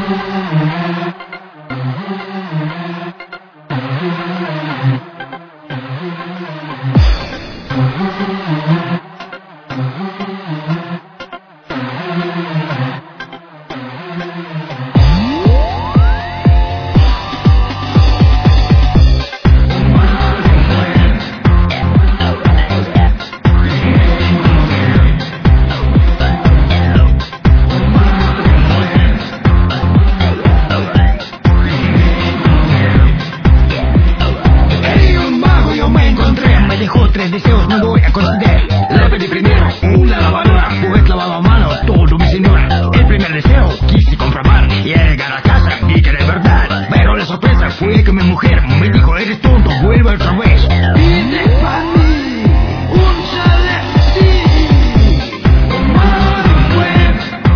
Deseos no voy a conceder. Le pedí primero una lavadora, pues lavaba a mano todo mi señora. El primer deseo quise comprobar y llegar a casa vi que de verdad. Pero la sorpresa fue que mi mujer me dijo: eres tonto, vuelve otra vez. Pide pa' mí un celestín con mano de mujer.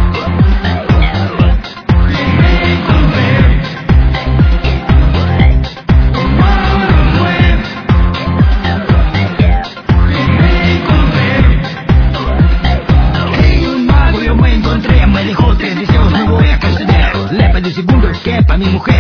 Me encontré con mano de mujer. Me dejó tres deseos, no voy a conceder. Le pedí segundos que pa' mi mujer